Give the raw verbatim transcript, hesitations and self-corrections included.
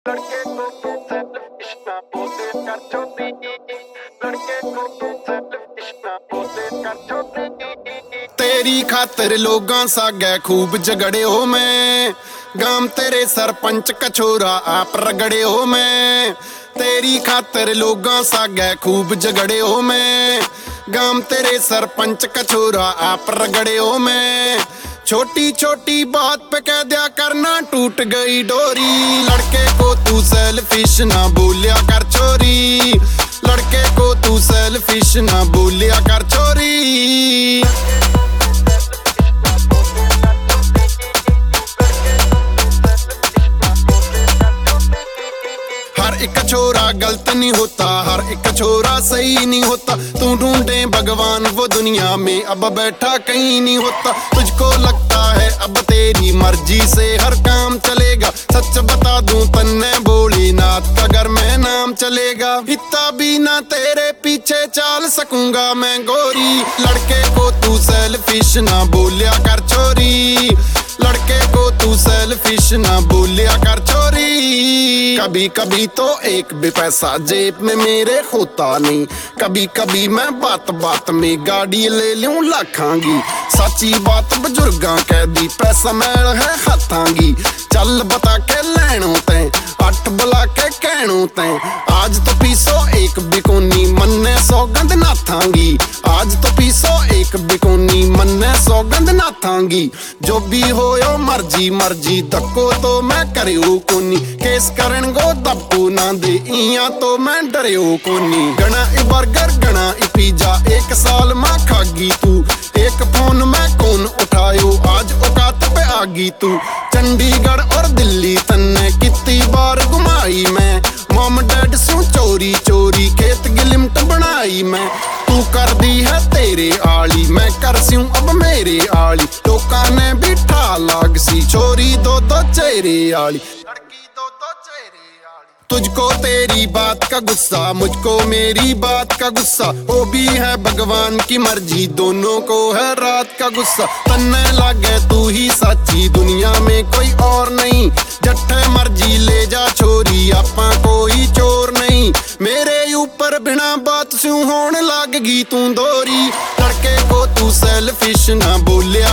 लड़के को सेल्फिश ना बोले कर छोटी, लड़के को सेल्फिश ना बोले कर छोटी। तेरी खातिर लोगां सागे खूब झगड़े हो मैं, गांव तेरे सरपंच कछोरा आप रगड़े हो मैं। तेरी खातिर लोगां सागे खूब झगड़े हो मैं, गांव तेरे सरपंच कछोरा आप रगड़े हो मैं। छोटी छोटी बात पे कह दिया करना टूट गई डोरी, लड़के को तू सेल्फिश ना बोलिया कर छोरी, लड़के को तू सेल्फिश ना बोलिया कर छोरी। हर एक छोरा गलत नहीं होता, हर एक छोरा सही नहीं होता। तू ढूंढे भगवान वो दुनिया में अब बैठा कहीं नहीं होता। तुझको लगता है अब तेरी मर्जी से हर काम चलेगा, सच बता दूं तन्ने भोलेनाथ का घर में नाम चलेगा। इतना भी ना तेरे पीछे चाल सकूंगा मैं गोरी, लड़के को तू सेल्फिश ना बोलिया कर छोरी, लड़के को तू सेल्फिश ना बोलिया कर छोरी। कभी कभी तो एक भी पैसा जेब में मेरे होता नहीं, कभी कभी मैं बात बात में गाड़ी ले लूं लाखांगी। सच्ची बात बुजुर्गां कह दी पैसा मैल है हाथांगी। चल बता के लैणों ते अठ बुला के कहणों ते, आज तो पीसो एक बिकोनी मन्ने सौगंध ना थांगी, आज तो पीसो एक बिकोनी मन्ने सौगंध ना थांगी। जो भी हो यो मर्जी मर्जी धक्को तो मैं करियो कोनी, केस करन गो दबको ना दे इया तो मैं डरियो कोनी। गणा ई बर्गर गणा ई पिज्जा एक साल में खागी तू, एक फोन में कौन उठायो आज औकात पे आगी तू। चंडीगढ़ और दिल्ली तन्ने कितनी बार घुमाई मैं, मॉम डैड सू चोरी चोरी खेत गिलिम्ट बनाई मैं। तू कर दी है तेरे आली मैं कर स्यूं अब मेरे आली, लोका ने भी ठा लाग सी छोरी दो दो चेहरे आली, लड़की दो दो चेहरे आली। तुझको तेरी बात का गुस्सा मुझको मेरी बात का गुस्सा, वो भी है भगवान की मर्जी दोनों को है रात का गुस्सा। तन्ने लागे तू ही सच्ची दुनिया में कोई और नहीं, जट्ठे मर्जी ले जा छोरी आपा कोई चोर नहीं। मेरे ऊपर बिना बात स्यों होने लागगी तू दोरी, लड़के को तू सेल्फिश ना बोलिया